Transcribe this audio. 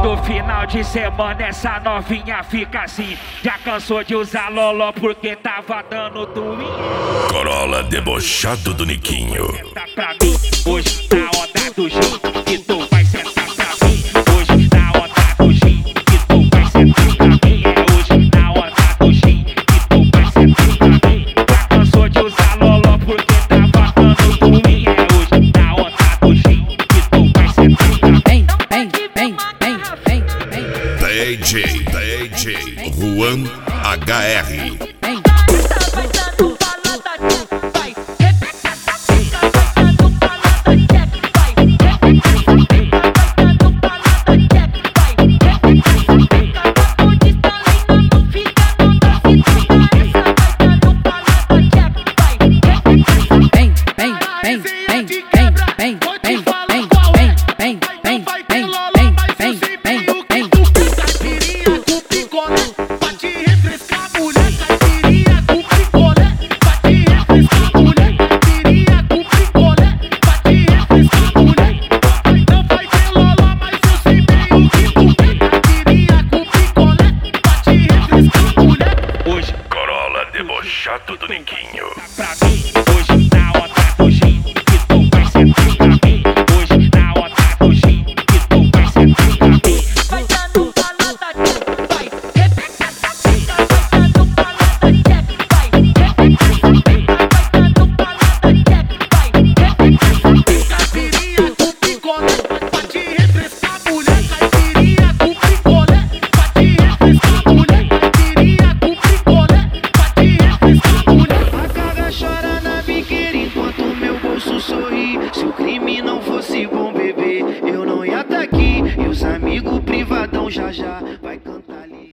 Todo final de semana essa novinha fica assim. Já cansou de usar loló porque tava dando twin. Corolla debochado do Niquinho. Senta pra mim, hoje na onda do gin, que tu vai sentar pra mim. Hoje na onda do gin, que tu vai sentar pra mim. É hoje na onda do gin, que tu vai sentar pra mim. Já cansou de usar loló porque tava dando twin. É hoje na onda do gin, que tu vai sentar pra mim. DJ Juan HR. Debochado do Niquinho. Pra mim, hoje na onda do gin, que tu vai sentar pra mim. Hoje na onda do gin, que tu vai sentar pra mim. Vai dando balada, vai, repete essa fica. Vai dando balada, vai, repete essa fica. Vai dando balada, vai, repete essa fica. Caipirinha com picolé, pra te refrescar, mulher. Caipirinha com picolé, pra te refrescar, mulher. Caipirinha com picolé, pra te refrescar, mulher. A cara chora na biqueira enquanto meu bolso sorri. Se o crime não fosse bom, bebê, eu não ia tá aqui. E os amigos privadão já vai cantar ali.